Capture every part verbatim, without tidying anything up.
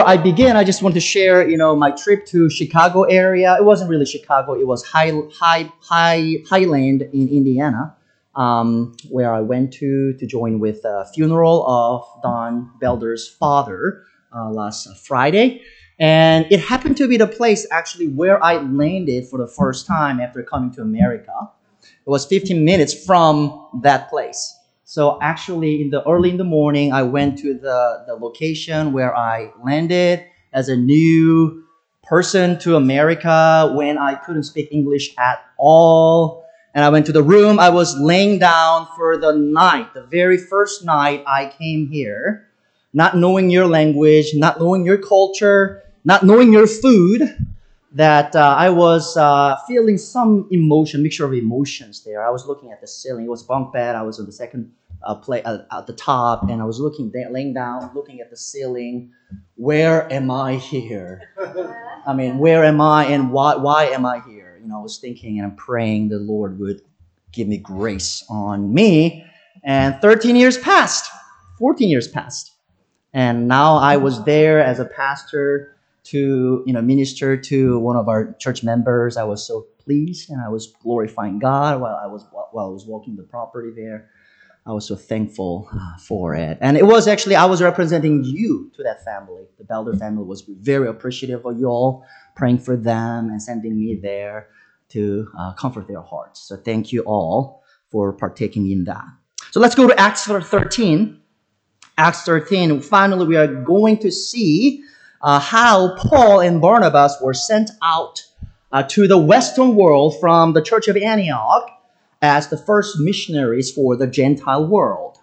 I begin, I just want to share, you know, my trip to Chicago area. It wasn't really Chicago; it was High, High, High, Highland in Indiana, um, where I went to to join with a funeral of Don Belder's father uh, last Friday, and it happened to be the place actually where I landed for the first time after coming to America. It was fifteen minutes from that place. So actually, in the early in the morning, I went to the, the location where I landed as a new person to America when I couldn't speak English at all. And I went to the room. I was laying down for the night, the very first night I came here, not knowing your language, not knowing your culture, not knowing your food, that uh, I was uh, feeling some emotion, mixture of emotions there. I was looking at the ceiling. It was bunk bed. I was on the second uh, play uh, at the top, and I was looking, there, laying down, looking at the ceiling. Where am I here? I mean, where am I, and why? Why am I here? You know, I was thinking and I'm praying the Lord would give me grace on me. And thirteen years passed, fourteen years passed, and now I was there as a pastor to, you know, minister to one of our church members. I was so pleased, and I was glorifying God while I was while I was walking the property there. I was so thankful for it. And it was actually, I was representing you to that family. The Belder family was very appreciative of you all, praying for them and sending me there to uh, comfort their hearts. So thank you all for partaking in that. So let's go to Acts thirteen. Acts thirteen, finally we are going to see Uh, how Paul and Barnabas were sent out uh, to the Western world from the Church of Antioch as the first missionaries for the Gentile world.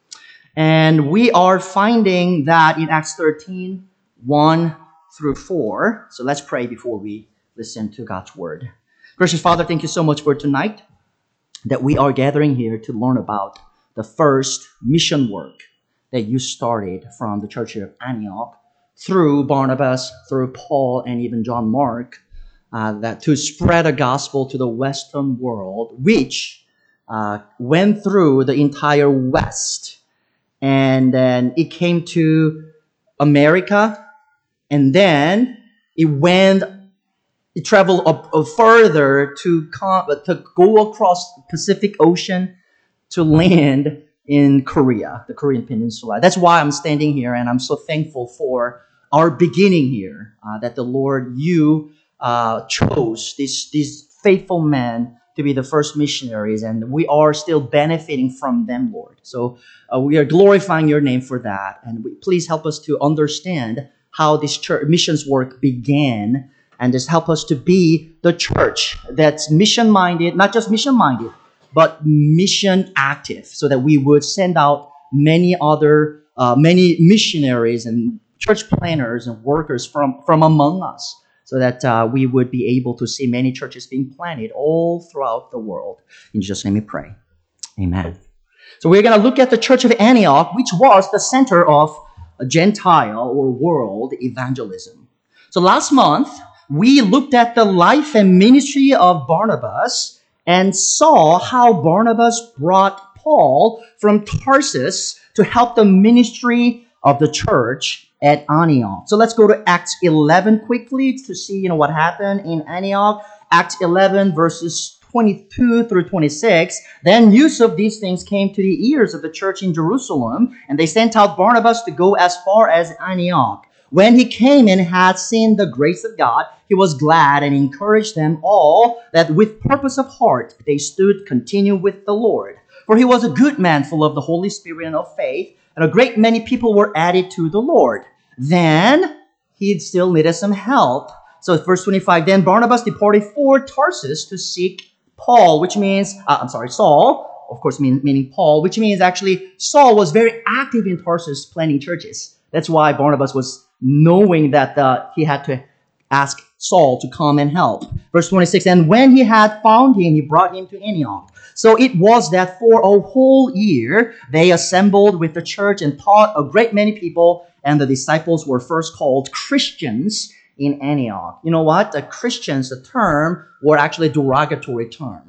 And we are finding that in Acts thirteen, one through four. So let's pray before we listen to God's word. Gracious Father, thank you so much for tonight that we are gathering here to learn about the first mission work that you started from the Church of Antioch through Barnabas, through Paul, and even John Mark, uh, that to spread the gospel to the Western world, which uh, went through the entire West. And then it came to America, and then it went, it traveled up, up further to, come, to go across the Pacific Ocean to land in Korea, the Korean Peninsula. That's why I'm standing here, and I'm so thankful for our beginning here, uh, that the Lord, you uh, chose these, these faithful men to be the first missionaries, and we are still benefiting from them, Lord. So uh, we are glorifying your name for that, and we, please help us to understand how this church, missions work began, and just help us to be the church that's mission-minded, not just mission-minded, but mission active, so that we would send out many other, uh, many missionaries and church planners and workers from, from among us, so that uh, we would be able to see many churches being planted all throughout the world. In Jesus' name we pray. Amen. So we're going to look at the Church of Antioch, which was the center of Gentile or world evangelism. So last month, we looked at the life and ministry of Barnabas and saw how Barnabas brought Paul from Tarsus to help the ministry of the church at Antioch. So let's go to Acts eleven quickly to see, you know, what happened in Antioch. Acts eleven verses twenty-two through twenty-six. Then news of these things came to the ears of the church in Jerusalem, and they sent out Barnabas to go as far as Antioch. When he came and had seen the grace of God, he was glad and encouraged them all that with purpose of heart they stood continue with the Lord. For he was a good man, full of the Holy Spirit and of faith, and a great many people were added to the Lord. Then he still needed some help. So verse twenty-five, then Barnabas departed for Tarsus to seek Paul, which means, uh, I'm sorry, Saul, of course, mean, meaning Paul, which means actually Saul was very active in Tarsus planting churches. That's why Barnabas was knowing that uh, he had to ask Saul to come and help. Verse twenty-six, and when he had found him, he brought him to Antioch. So it was that for a whole year they assembled with the church and taught a great many people, and the disciples were first called Christians in Antioch. You know what? The Christians, the term, were actually a derogatory term.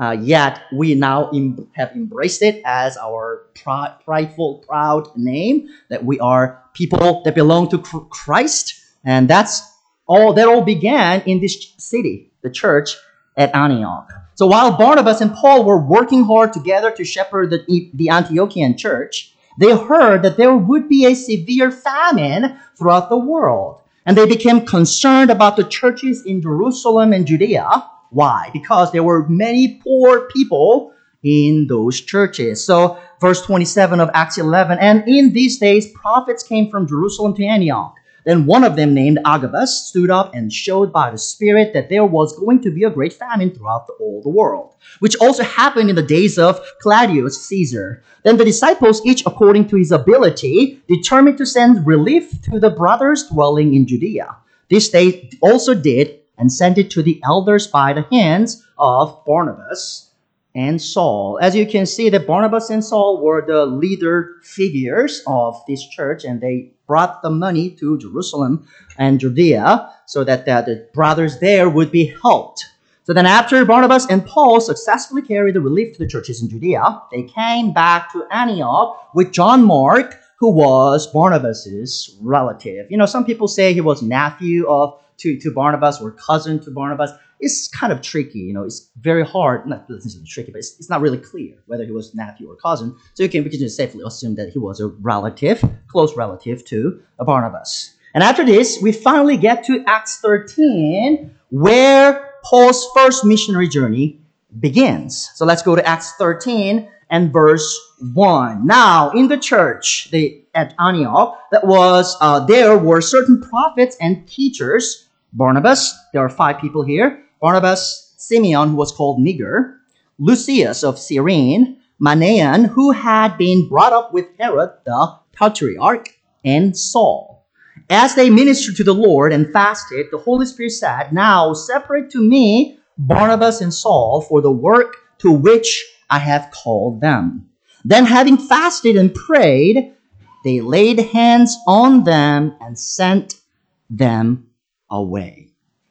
Uh, yet we now em- have embraced it as our pri- prideful, proud name, that we are people that belong to Chr- Christ. And that's all, that all began in this city, the church at Antioch. So while Barnabas and Paul were working hard together to shepherd the, the Antiochian church, they heard that there would be a severe famine throughout the world. And they became concerned about the churches in Jerusalem and Judea. Why? Because there were many poor people in those churches. So verse twenty-seven of Acts eleven, and in these days prophets came from Jerusalem to Antioch. Then one of them, named Agabus, stood up and showed by the Spirit that there was going to be a great famine throughout the, all the world, which also happened in the days of Claudius Caesar. Then the disciples, each according to his ability, determined to send relief to the brothers dwelling in Judea. This they also did, and sent it to the elders by the hands of Barnabas and Saul. As you can see, that Barnabas and Saul were the leader figures of this church, and they brought the money to Jerusalem and Judea so that the, the brothers there would be helped. So then after Barnabas and Paul successfully carried the relief to the churches in Judea, they came back to Antioch with John Mark, who was Barnabas's relative. You know, some people say he was nephew of to, to Barnabas or cousin to Barnabas. It's kind of tricky, you know, it's very hard, not necessarily tricky, but it's, it's not really clear whether he was nephew or cousin. So you can, we can just safely assume that he was a relative, close relative to Barnabas. And after this, we finally get to Acts thirteen, where Paul's first missionary journey begins. So let's go to Acts thirteen and verse one. Now, in the church the, at Antioch, that was, uh, there were certain prophets and teachers. Barnabas, there are five people here. Barnabas, Simeon, who was called Niger, Lucius of Cyrene, Manaen, who had been brought up with Herod the Tetrarch, and Saul. As they ministered to the Lord and fasted, the Holy Spirit said, now separate to me Barnabas and Saul for the work to which I have called them. Then having fasted and prayed, they laid hands on them and sent them away.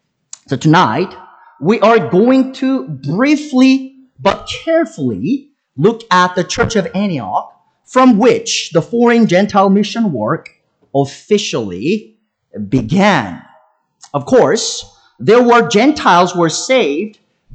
So tonight, we are going to briefly but carefully look at the Church of Antioch, from which the foreign Gentile mission work officially began. Of course, there were Gentiles who were saved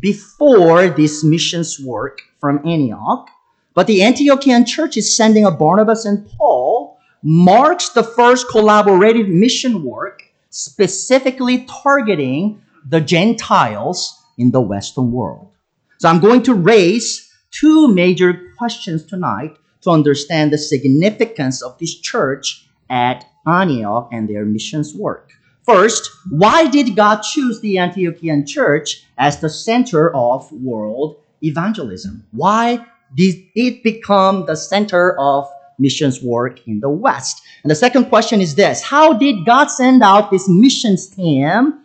before this missions work from Antioch, but the Antiochian church's sending of Barnabas and Paul marks the first collaborative mission work specifically targeting the Gentiles in the Western world. So I'm going to raise two major questions tonight to understand the significance of this church at Antioch and their missions work. First, why did God choose the Antiochian church as the center of world evangelism? Why did it become the center of missions work in the West? And the second question is this: how did God send out this missions team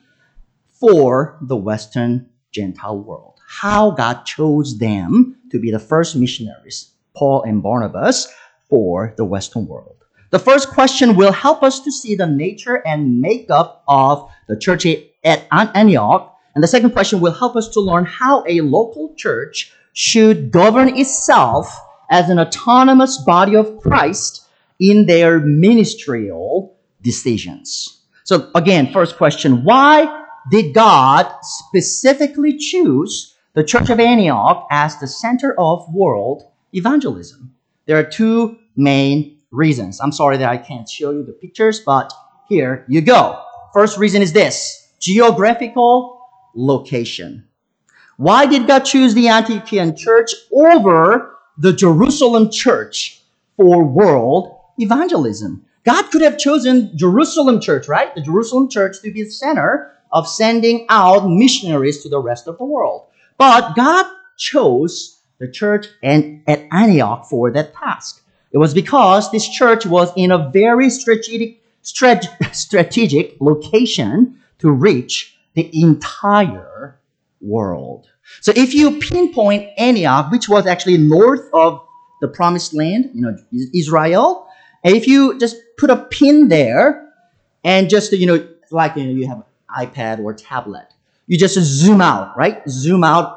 for the Western Gentile world? How God chose them to be the first missionaries, Paul and Barnabas, for the Western world. The first question will help us to see the nature and makeup of the church at Antioch. And the second question will help us to learn how a local church should govern itself as an autonomous body of Christ in their ministerial decisions. So again, first question, why did God specifically choose the Church of Antioch as the center of world evangelism? There are two main reasons. I'm sorry that I can't show you the pictures, but here you go. First reason is this: geographical location. Why did God choose the Antiochian church over the Jerusalem church for world evangelism? God could have chosen Jerusalem church, right? The Jerusalem church to be the center of sending out missionaries to the rest of the world. But God chose the church and at Antioch for that task. It was because this church was in a very strategic, strat- strategic location to reach the entire world. So if you pinpoint Antioch, which was actually north of the promised land, you know, Israel, and if you just put a pin there and just, you know, like, you know, you have an iPad or tablet, you just zoom out, right? Zoom out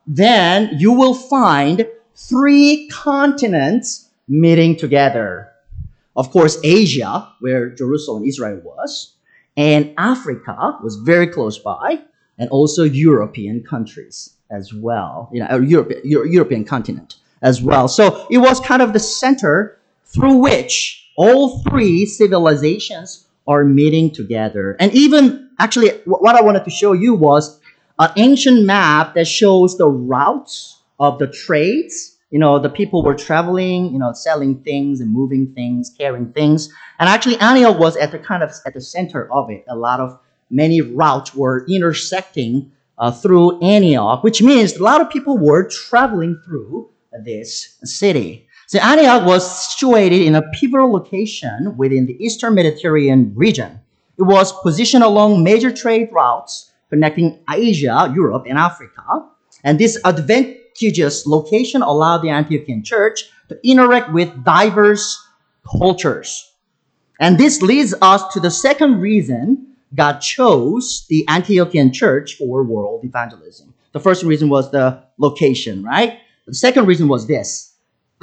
then you will find three continents meeting together. Of course, Asia, where Jerusalem, Israel was, and Africa was very close by, and also European countries as well, you know, Europe, European continent as well. So it was kind of the center through which all three civilizations are meeting together. And even, actually, what I wanted to show you was an ancient map that shows the routes of the trades. You know, the people were traveling, you know, selling things and moving things, carrying things. And actually, Antioch was at the kind of at the center of it. A lot of many routes were intersecting uh, through Antioch, which means a lot of people were traveling through this city. So Antioch was situated in a pivotal location within the Eastern Mediterranean region. It was positioned along major trade routes connecting Asia, Europe, and Africa. And this advantageous location allowed the Antiochian church to interact with diverse cultures. And this leads us to the second reason God chose the Antiochian church for world evangelism. The first reason was the location, right? The second reason was this: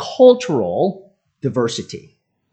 cultural diversity.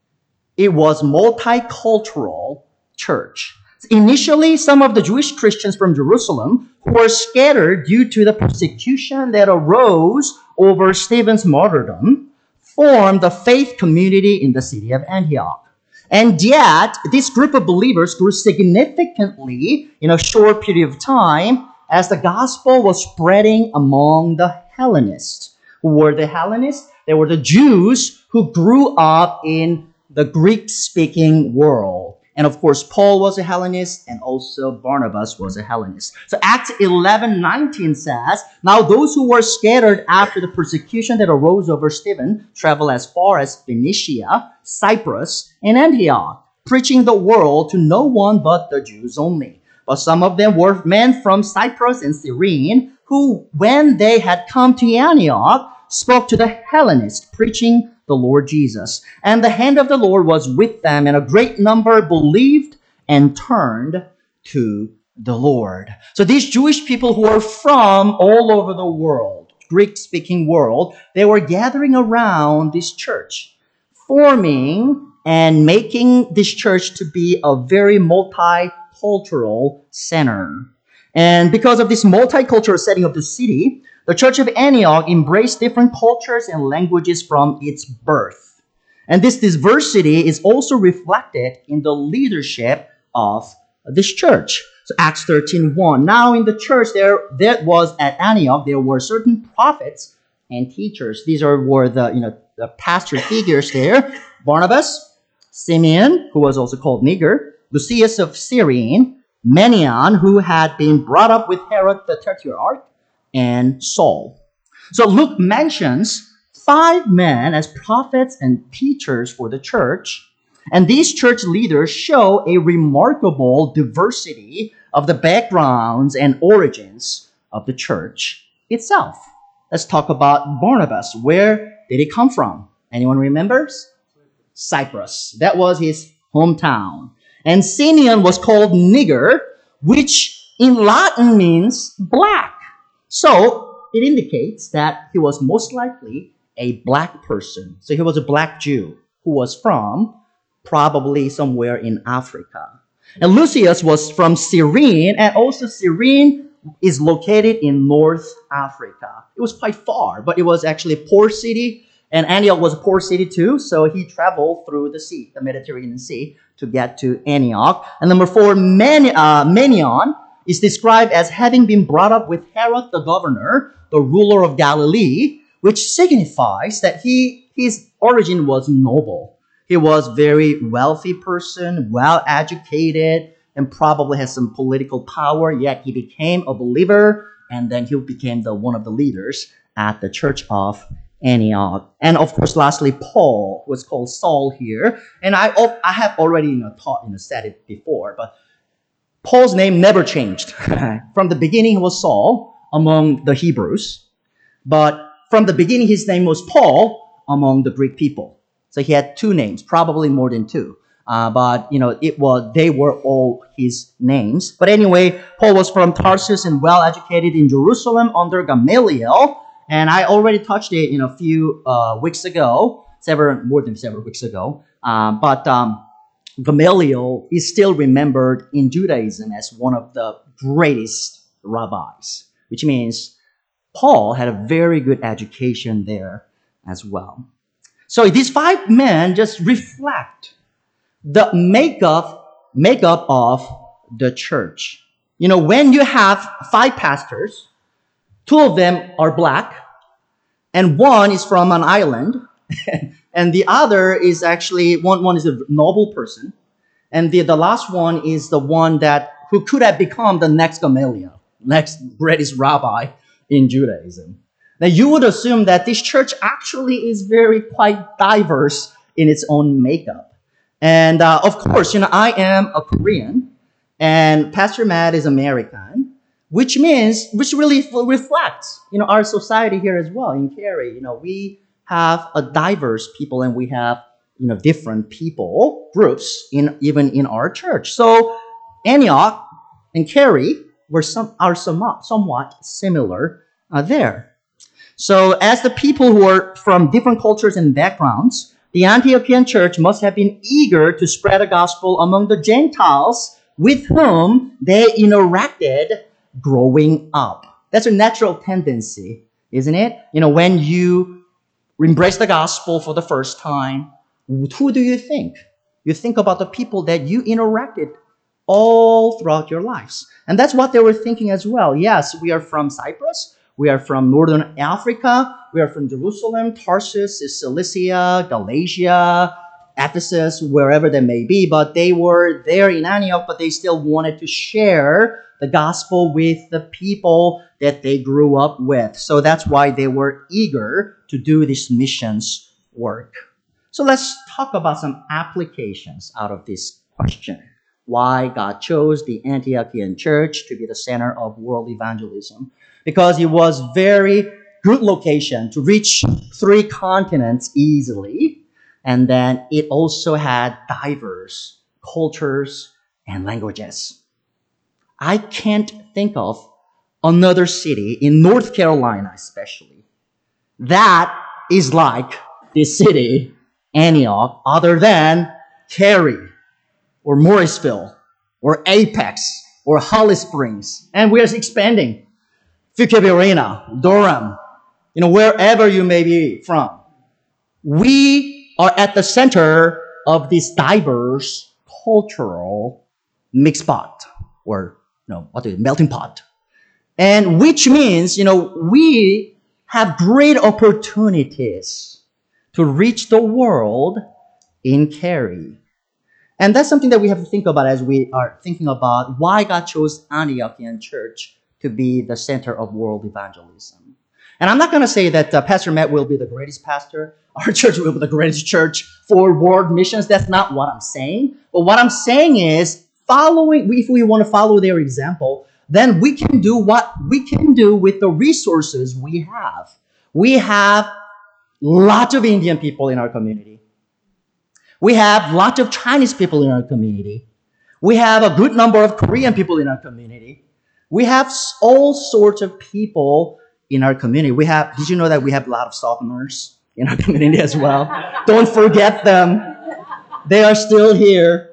It was multicultural church. Initially, some of the Jewish Christians from Jerusalem who were scattered due to the persecution that arose over Stephen's martyrdom formed a faith community in the city of Antioch. And yet, this group of believers grew significantly in a short period of time as the gospel was spreading among the Hellenists. Who were the Hellenists? They were the Jews who grew up in the Greek-speaking world. And of course, Paul was a Hellenist, and also Barnabas was a Hellenist. So Acts eleven nineteen says, "Now those who were scattered after the persecution that arose over Stephen traveled as far as Phoenicia, Cyprus, and Antioch, preaching the word to no one but the Jews only. But some of them were men from Cyprus and Cyrene, who, when they had come to Antioch, spoke to the Hellenists, preaching the Lord Jesus. And the hand of the Lord was with them, and a great number believed and turned to the Lord." So these Jewish people who were from all over the world, Greek-speaking world, they were gathering around this church, forming and making this church to be a very multicultural center. And because of this multicultural setting of the city, the Church of Antioch embraced different cultures and languages from its birth. And this diversity is also reflected in the leadership of this church. So Acts thirteen one. Now in the church there, there was at Antioch, there were certain prophets and teachers. These are were the, you know, the pastor figures there. Barnabas, Simeon, who was also called Niger, Lucius of Cyrene, Manaen, who had been brought up with Herod the Tetrarch, and Saul. So Luke mentions five men as prophets and teachers for the church, and these church leaders show a remarkable diversity of the backgrounds and origins of the church itself. Let's talk about Barnabas. Where did he come from? Anyone remembers? Cyprus. That was his hometown. And Simeon was called Niger, which in Latin means black. So it indicates that he was most likely a black person. So he was a black Jew who was from probably somewhere in Africa. And Lucius was from Cyrene, and also Cyrene is located in North Africa. It was quite far, but it was actually a poor city, and Antioch was a poor city too, so he traveled through the sea, the Mediterranean Sea, to get to Antioch. And number four, Man, uh, Manaen is described as having been brought up with Herod the governor, the ruler of Galilee, which signifies that he his origin was noble. He was a very wealthy person, well-educated, and probably has some political power, yet he became a believer, and then he became the one of the leaders at the church of Antioch. And of course, lastly, Paul was called Saul here. And I, I have already you know, taught, you know, said it before, but Paul's name never changed. From the beginning, he was Saul among the Hebrews. But from the beginning, his name was Paul among the Greek people. So he had two names, probably more than two. Uh, but you know, it was they were all his names. But anyway, Paul was from Tarsus and well educated in Jerusalem under Gamaliel. And I already touched it in a few uh, weeks ago, several more than several weeks ago. Um, but um, Gamaliel is still remembered in Judaism as one of the greatest rabbis, which means Paul had a very good education there as well. So these five men just reflect the makeup, makeup of the church. You know, when you have five pastors, two of them are black, and one is from an island, and the other is actually, one, one is a noble person, and the, the last one is the one that who could have become the next Gamaliel, next greatest rabbi in Judaism. Now, you would assume that this church actually is very quite diverse in its own makeup. And uh, of course, you know, I am a Korean, and Pastor Matt is American, which means, which really reflects, you know, our society here as well in Cary. You know, we have a diverse people, and we have, you know, different people groups in even in our church. So Antioch and Cary were some are somewhat somewhat similar uh, there. So as the people who are from different cultures and backgrounds, the Antiochian church must have been eager to spread the gospel among the Gentiles with whom they interacted growing up. That's a natural tendency, isn't it? You know, when you embrace the gospel for the first time, who do you think? You think about the people that you interacted all throughout your lives. And that's what they were thinking as well. Yes, we are from Cyprus. We are from Northern Africa. We are from Jerusalem, Tarsus, Cilicia, Galatia, Ephesus, wherever they may be. But they were there in Antioch, but they still wanted to share the gospel with the people that they grew up with. So that's why they were eager to do this missions work. So let's talk about some applications out of this question. Why God chose the Antiochian church to be the center of world evangelism. Because it was very good location to reach three continents easily. And then it also had diverse cultures and languages. I can't think of another city in North Carolina especially that is like this city, Antioch, other than Cary or Morrisville or Apex or Holly Springs. And we're expanding. Fuquay Arena, Durham, you know, wherever you may be from. We are at the center of this diverse cultural mixed pot, or, you know, what is it, melting pot. And which means, you know, we have great opportunities to reach the world in Cary. And that's something that we have to think about as we are thinking about why God chose Antiochian church to be the center of world evangelism. And I'm not going to say that uh, Pastor Matt will be the greatest pastor. Our church will be the greatest church for world missions. That's not what I'm saying. But what I'm saying is, following, if we want to follow their example, then we can do what we can do with the resources we have. We have lots of Indian people in our community. We have lots of Chinese people in our community. We have a good number of Korean people in our community. We have all sorts of people in our community. We have, did you know that we have a lot of Southerners in our community as well? Don't forget them. They are still here.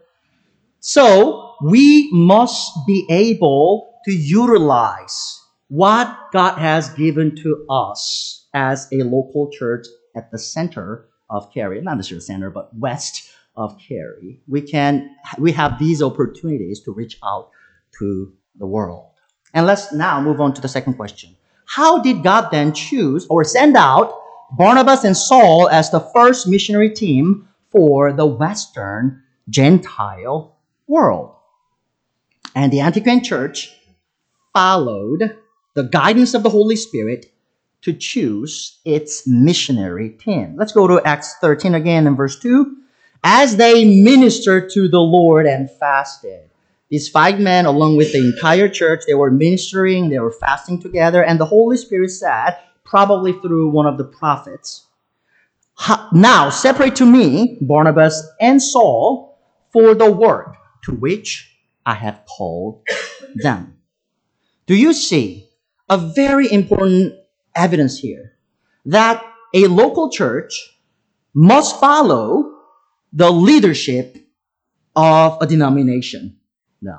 So we must be able to utilize what God has given to us as a local church at the center of Cary. Not necessarily center, but west of Cary. We can, we have these opportunities to reach out to the world. And let's now move on to the second question. How did God then choose or send out Barnabas and Saul as the first missionary team for the Western Gentile world? And the Antiochian church followed the guidance of the Holy Spirit to choose its missionary team. Let's go to Acts thirteen again in verse two. As they ministered to the Lord and fasted. These five men, along with the entire church, they were ministering, they were fasting together, and the Holy Spirit said, probably through one of the prophets, now separate to me Barnabas and Saul for the work to which I have called them. Do you see a very important evidence here that a local church must follow the leadership of a denomination? No.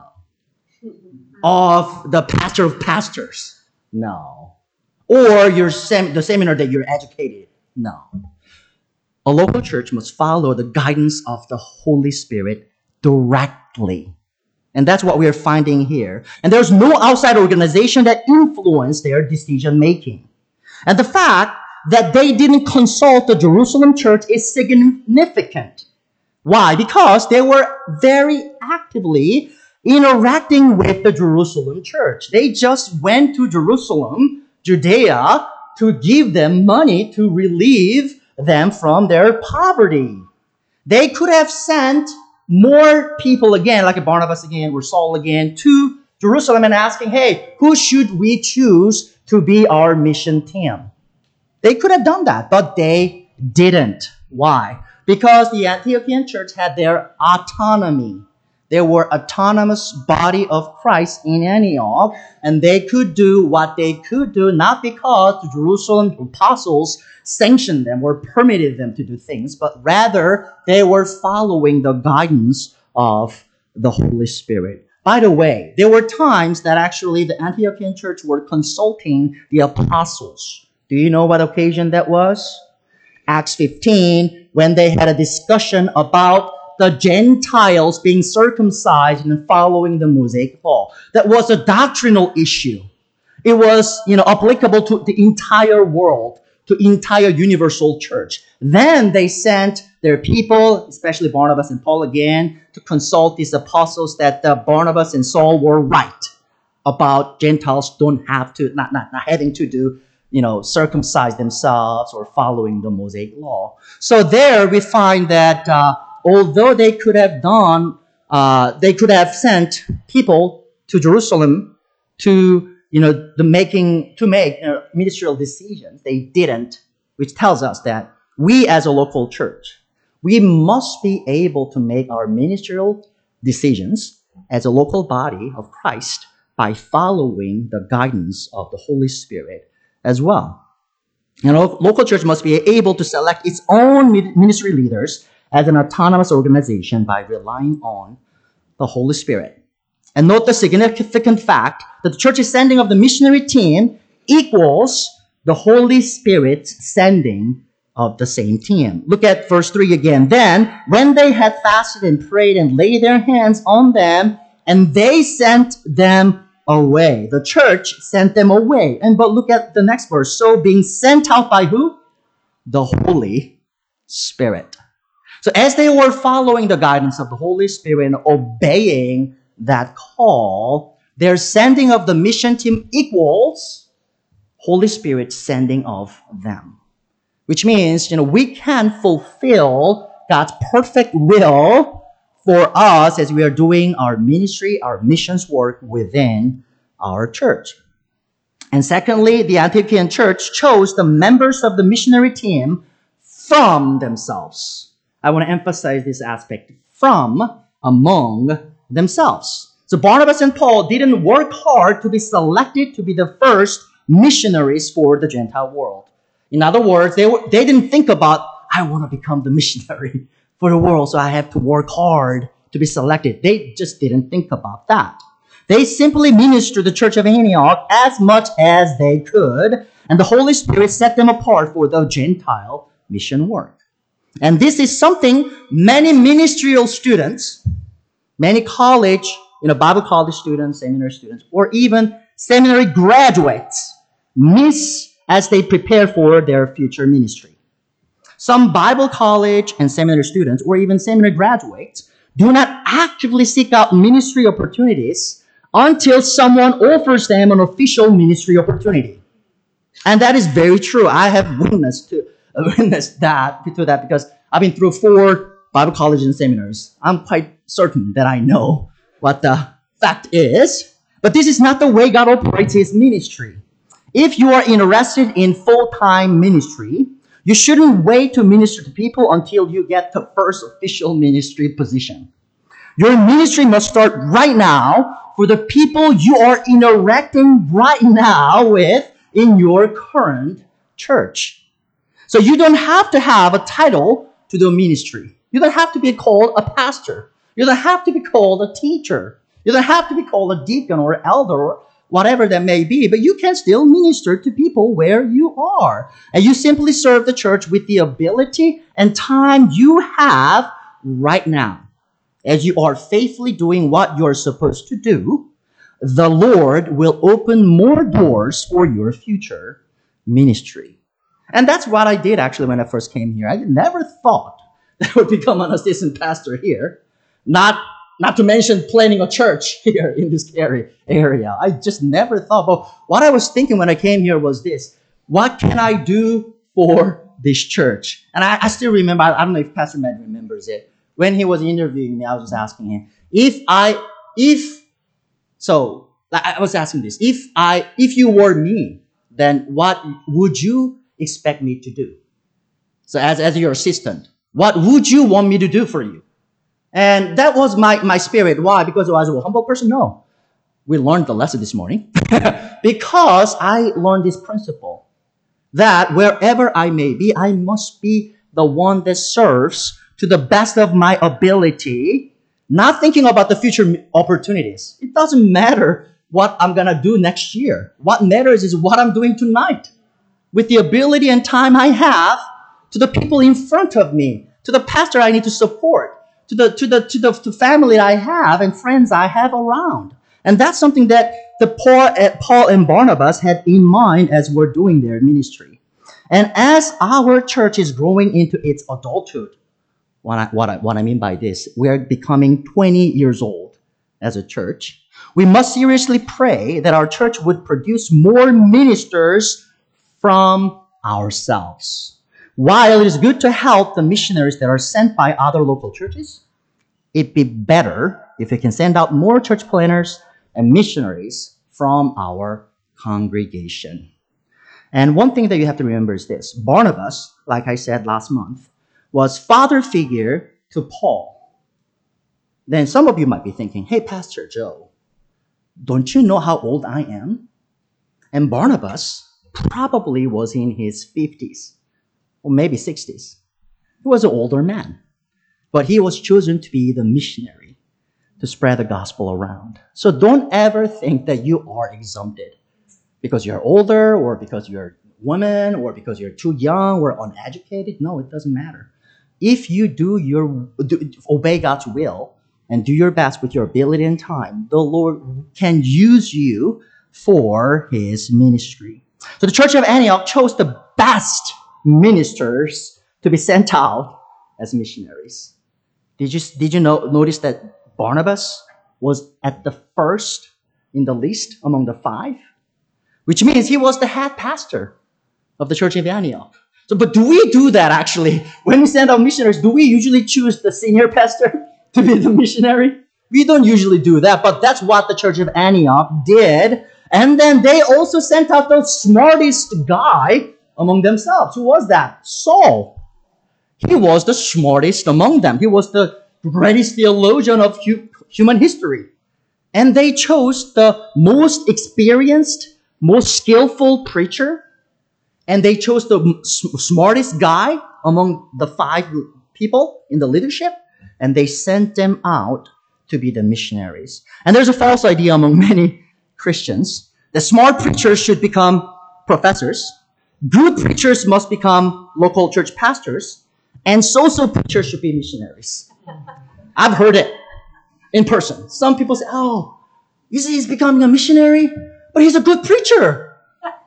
Of the pastor of pastors? No. Or your sem- the seminar that you're educated? No. A local church must follow the guidance of the Holy Spirit directly. And that's what we are finding here. And there's no outside organization that influenced their decision making. And the fact that they didn't consult the Jerusalem church is significant. Why? Because they were very actively interacting with the Jerusalem church. They just went to Jerusalem, Judea, to give them money to relieve them from their poverty. They could have sent more people again, like Barnabas again, or Saul again, to Jerusalem and asking, hey, who should we choose to be our mission team? They could have done that, but they didn't. Why? Because the Antiochian church had their autonomy. They were autonomous body of Christ in Antioch, and they could do what they could do, not because the Jerusalem apostles sanctioned them or permitted them to do things, but rather they were following the guidance of the Holy Spirit. By the way, there were times that actually the Antiochian church were consulting the apostles. Do you know what occasion that was? Acts fifteen, when they had a discussion about the Gentiles being circumcised and following the Mosaic law. That was a doctrinal issue. It was, you know, applicable to the entire world, to entire universal church. Then they sent their people, especially Barnabas and Paul again, to consult these apostles that uh, Barnabas and Saul were right about Gentiles don't have to, not, not, not having to do, you know, circumcise themselves or following the Mosaic law. So there we find that uh, although they could have done, uh, they could have sent people to Jerusalem to, you know, the making to make you know, ministerial decisions. They didn't, which tells us that we as a local church, we must be able to make our ministerial decisions as a local body of Christ by following the guidance of the Holy Spirit as well. You know, local church must be able to select its own ministry leaders as an autonomous organization by relying on the Holy Spirit. And note the significant fact that the church's sending of the missionary team equals the Holy Spirit's sending of the same team. Look at verse three again. Then, when they had fasted and prayed and laid their hands on them, and they sent them away. The church sent them away. And but look at the next verse. So being sent out by who? The Holy Spirit. So as they were following the guidance of the Holy Spirit and obeying that call, their sending of the mission team equals Holy Spirit sending of them. Which means, you know, we can fulfill God's perfect will for us as we are doing our ministry, our missions work within our church. And secondly, the Antiochian church chose the members of the missionary team from themselves. I want to emphasize this aspect, from among themselves. So Barnabas and Paul didn't work hard to be selected to be the first missionaries for the Gentile world. In other words, they, were, they didn't think about, I want to become the missionary for the world, so I have to work hard to be selected. They just didn't think about that. They simply ministered the church of Antioch as much as they could, and the Holy Spirit set them apart for the Gentile mission work. And this is something many ministerial students, many college, you know, Bible college students, seminary students, or even seminary graduates miss as they prepare for their future ministry. Some Bible college and seminary students, or even seminary graduates, do not actively seek out ministry opportunities until someone offers them an official ministry opportunity. And that is very true. I have witnessed to witnessed that to that because I've been through four Bible colleges and seminaries. I'm quite certain that I know what the fact is. But this is not the way God operates His ministry. If you are interested in full-time ministry, you shouldn't wait to minister to people until you get the first official ministry position. Your ministry must start right now for the people you are interacting right now with in your current church. So you don't have to have a title to do ministry. You don't have to be called a pastor. You don't have to be called a teacher. You don't have to be called a deacon or elder or whatever that may be, but you can still minister to people where you are. And you simply serve the church with the ability and time you have right now. As you are faithfully doing what you're supposed to do, the Lord will open more doors for your future ministry. And that's what I did actually when I first came here. I never thought that I would become an assistant pastor here. Not, not to mention planning a church here in this area. I just never thought. But what I was thinking when I came here was this. What can I do for this church? And I, I still remember, I don't know if Pastor Matt remembers it. When he was interviewing me, I was just asking him, if I, if, so I was asking this, if I, if you were me, then what would you expect me to do? So as, as your assistant, what would you want me to do for you? And that was my, my spirit. Why? Because I was a humble person? No. We learned the lesson this morning. Because I learned this principle that wherever I may be, I must be the one that serves to the best of my ability, not thinking about the future opportunities. It doesn't matter what I'm going to do next year. What matters is what I'm doing tonight. With the ability and time I have to the people in front of me, to the pastor I need to support, to the to the to the to family I have and friends I have around. And that's something that the Paul, Paul and Barnabas had in mind as we're doing their ministry. And as our church is growing into its adulthood, what I, what I, what I mean by this, we're becoming twenty years old as a church. We must seriously pray that our church would produce more ministers from ourselves. While it is good to help the missionaries that are sent by other local churches, it'd be better if we can send out more church planners and missionaries from our congregation. And one thing that you have to remember is this. Barnabas, like I said last month, was father figure to Paul. Then some of you might be thinking, hey, Pastor Joe, don't you know how old I am? And Barnabas probably was in his fifties or maybe sixties. He was an older man, but he was chosen to be the missionary to spread the gospel around. So don't ever think that you are exempted because you're older or because you're a woman or because you're too young or uneducated. No, it doesn't matter. If you do your do, obey God's will and do your best with your ability and time, the Lord can use you for his ministry. So the Church of Antioch chose the best ministers to be sent out as missionaries. Did you, did you know, notice that Barnabas was at the first in the list among the five? Which means he was the head pastor of the Church of Antioch. So, but do we do that actually? When we send out missionaries, do we usually choose the senior pastor to be the missionary? We don't usually do that, but that's what the Church of Antioch did. And then they also sent out the smartest guy among themselves. Who was that? Saul. He was the smartest among them. He was the greatest theologian of hu- human history. And they chose the most experienced, most skillful preacher. And they chose the smartest guy among the five people in the leadership. And they sent them out to be the missionaries. And there's a false idea among many Christians that smart preachers should become professors. Good preachers must become local church pastors. And so-so preachers should be missionaries. I've heard it in person. Some people say, oh, you see, he's becoming a missionary, but he's a good preacher.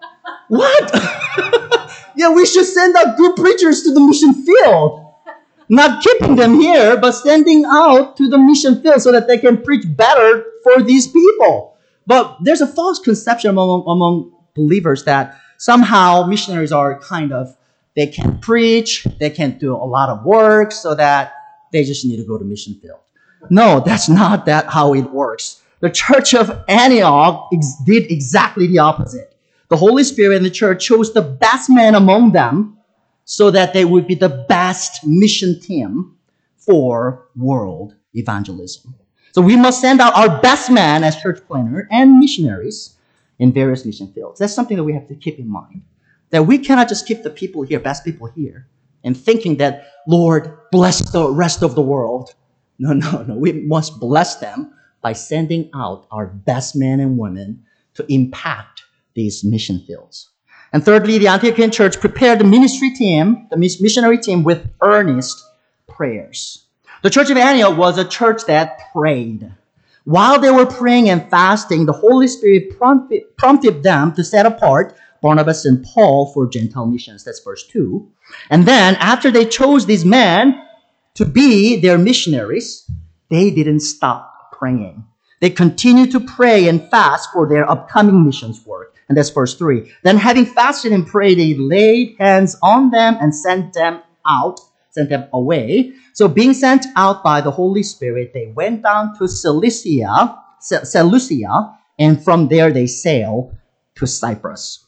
What? Yeah, we should send out good preachers to the mission field. Not keeping them here, but sending out to the mission field so that they can preach better for these people. But there's a false conception among, among believers that somehow missionaries are kind of, they can't preach, they can't do a lot of work, so that they just need to go to mission field. No, that's not that how it works. The Church of Antioch ex- did exactly the opposite. The Holy Spirit and the church chose the best men among them so that they would be the best mission team for world evangelism. So we must send out our best men as church planner and missionaries in various mission fields. That's something that we have to keep in mind. That we cannot just keep the people here, best people here, and thinking that, Lord, bless the rest of the world. No, no, no. We must bless them by sending out our best men and women to impact these mission fields. And thirdly, the Antiochian church prepared the ministry team, the missionary team, with earnest prayers. The church of Antioch was a church that prayed. While they were praying and fasting, the Holy Spirit prompted, prompted them to set apart Barnabas and Paul for Gentile missions. That's verse two. And then, after they chose these men to be their missionaries, they didn't stop praying. They continued to pray and fast for their upcoming missions work. And that's verse three. Then, having fasted and prayed, they laid hands on them and sent them out, sent them away. So, being sent out by the Holy Spirit, they went down to Cilicia, Seleucia, and from there they sailed to Cyprus.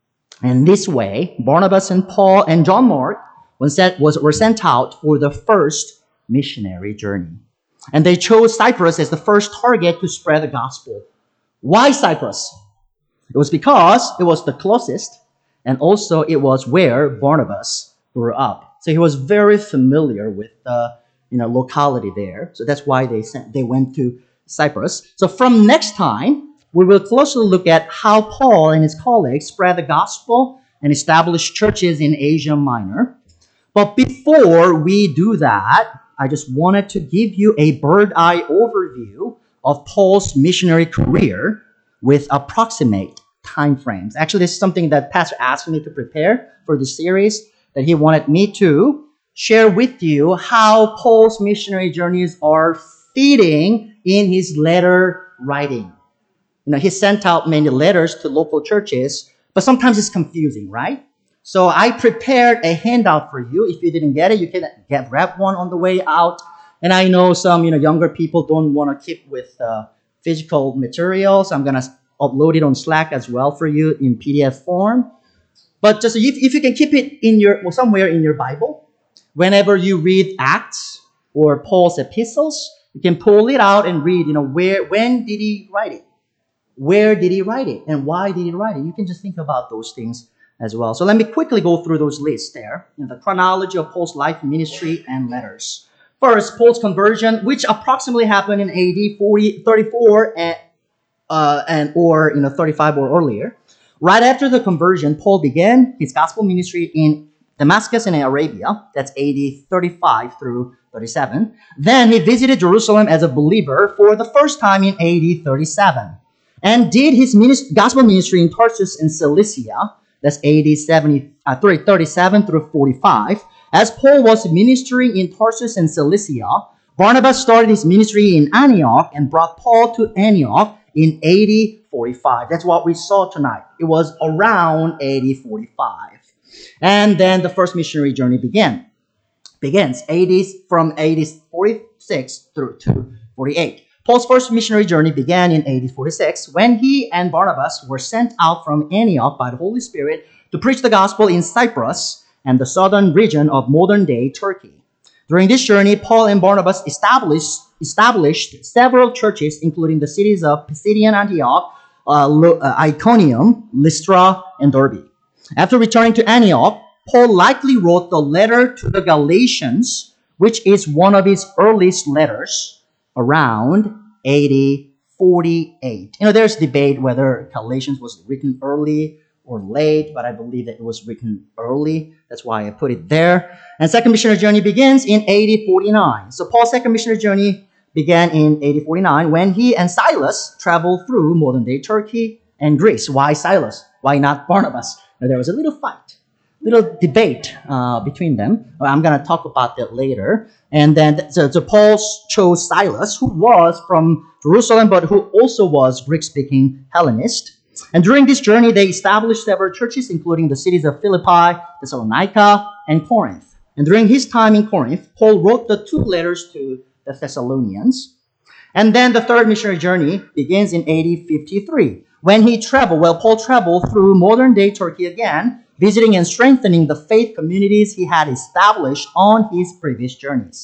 And this way, Barnabas and Paul and John Mark was sent, was, were sent out for the first missionary journey. And they chose Cyprus as the first target to spread the gospel. Why Cyprus? It was because it was the closest, and also it was where Barnabas grew up. So he was very familiar with the you know, locality there. So that's why they sent, they went to Cyprus. So from next time, we will closely look at how Paul and his colleagues spread the gospel and established churches in Asia Minor. But before we do that, I just wanted to give you a bird-eye overview of Paul's missionary career with approximate time frames. Actually, this is something that Pastor asked me to prepare for this series, that he wanted me to share with you how Paul's missionary journeys are fitting in his letter writing. You know, he sent out many letters to local churches, but sometimes it's confusing, right? So I prepared a handout for you. If you didn't get it, you can get grab one on the way out. And I know some, you know, younger people don't want to keep with uh, physical materials. I'm gonna upload it on Slack as well for you in P D F form. But just if, if you can keep it in your well, somewhere in your Bible, whenever you read Acts or Paul's epistles, you can pull it out and read. You know, where when did he write it? Where did he write it? And why did he write it? You can just think about those things as well. So let me quickly go through those lists there. You know, the chronology of Paul's life, ministry, and letters. First, Paul's conversion, which approximately happened in A D forty, thirty-four and, uh, and or you know thirty-five or earlier. Right after the conversion, Paul began his gospel ministry in Damascus and Arabia. That's A D thirty-five through thirty-seven. Then he visited Jerusalem as a believer for the first time in A D thirty-seven. And did his minist- gospel ministry in Tarsus and Cilicia. That's A D seventy, uh, thirty-seven through forty-five. As Paul was ministering in Tarsus and Cilicia, Barnabas started his ministry in Antioch and brought Paul to Antioch in A D forty-five. That's what we saw tonight. It was around A D forty-five. And then the first missionary journey began. Begins A D from A D forty-six through to forty-eight. Paul's first missionary journey began in A D forty-six when he and Barnabas were sent out from Antioch by the Holy Spirit to preach the gospel in Cyprus and the southern region of modern-day Turkey. During this journey, Paul and Barnabas established, established several churches, including the cities of Pisidian Antioch, uh, Iconium, Lystra, and Derbe. After returning to Antioch, Paul likely wrote the letter to the Galatians, which is one of his earliest letters, around A D forty-eight. You know, there's debate whether Galatians was written early or late, but I believe that it was written early. That's why I put it there. And second missionary journey begins in A D forty-nine. So Paul's second missionary journey began in A D forty-nine when he and Silas traveled through modern-day Turkey and Greece. Why Silas? Why not Barnabas? Now, there was a little fight, little debate uh, between them. I'm going to talk about that later. And then so, so Paul chose Silas, who was from Jerusalem, but who also was Greek-speaking Hellenist. And during this journey, they established several churches, including the cities of Philippi, Thessalonica, and Corinth. And during his time in Corinth, Paul wrote the two letters to the Thessalonians. And then the third missionary journey begins in A D fifty-three, when he traveled, well, Paul traveled through modern-day Turkey again, visiting and strengthening the faith communities he had established on his previous journeys.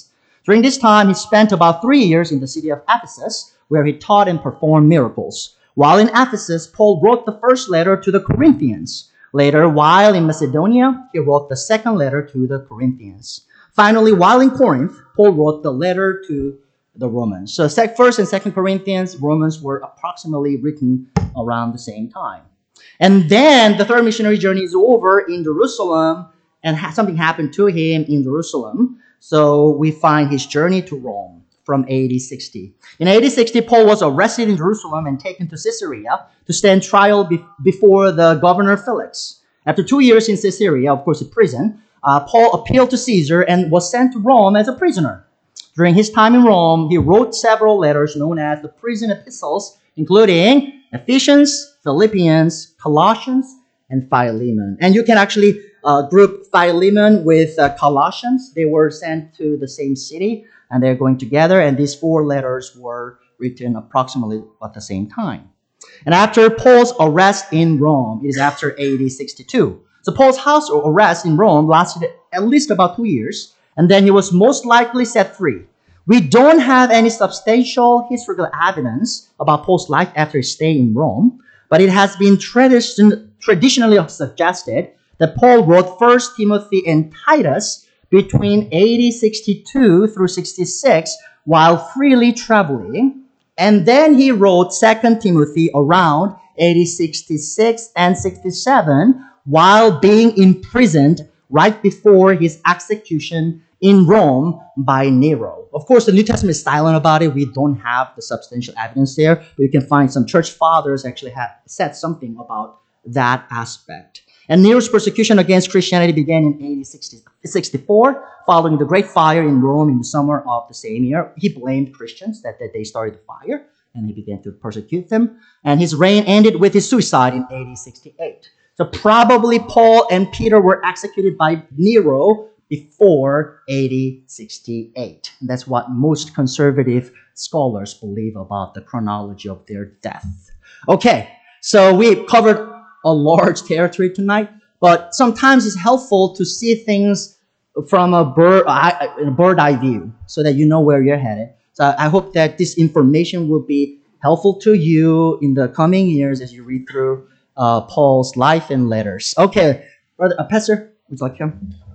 During this time, he spent about three years in the city of Ephesus, where he taught and performed miracles. While in Ephesus, Paul wrote the first letter to the Corinthians. Later, while in Macedonia, he wrote the second letter to the Corinthians. Finally, while in Corinth, Paul wrote the letter to the Romans. So first and second Corinthians, Romans were approximately written around the same time. And then the third missionary journey is over in Jerusalem, and something happened to him in Jerusalem. So we find his journey to Rome from A D sixty. In A D sixty, Paul was arrested in Jerusalem and taken to Caesarea to stand trial be- before the governor Felix. After two years in Caesarea, of course, in prison, uh, Paul appealed to Caesar and was sent to Rome as a prisoner. During his time in Rome, he wrote several letters known as the prison epistles, including Ephesians, Philippians, Colossians, and Philemon. And you can actually uh, group Philemon with uh, Colossians. They were sent to the same city, and they're going together, and these four letters were written approximately at the same time. And after Paul's arrest in Rome, it is after A D sixty-two. So Paul's house arrest in Rome lasted at least about two years, and then he was most likely set free. We don't have any substantial historical evidence about Paul's life after his stay in Rome, but it has been tradition, traditionally suggested that Paul wrote First Timothy and Titus between A D sixty-two through sixty-six while freely traveling, and then he wrote Second Timothy around A D sixty-six and sixty-seven while being imprisoned right before his execution in Rome by Nero. Of course, the New Testament is silent about it. We don't have the substantial evidence there, but you can find some church fathers actually have said something about that aspect. And Nero's persecution against Christianity began in A D sixty-four, following the Great Fire in Rome in the summer of the same year. He blamed Christians that, that they started the fire, and he began to persecute them. And his reign ended with his suicide in A D sixty-eight. So probably Paul and Peter were executed by Nero before A D sixty-eight. And that's what most conservative scholars believe about the chronology of their death. Okay, so we covered a large territory tonight, but sometimes it's helpful to see things from a bird, a bird eye view so that you know where you're headed. So I hope that this information will be helpful to you in the coming years as you read through uh, Paul's life and letters. Okay, brother, uh, Pastor, would you like to come?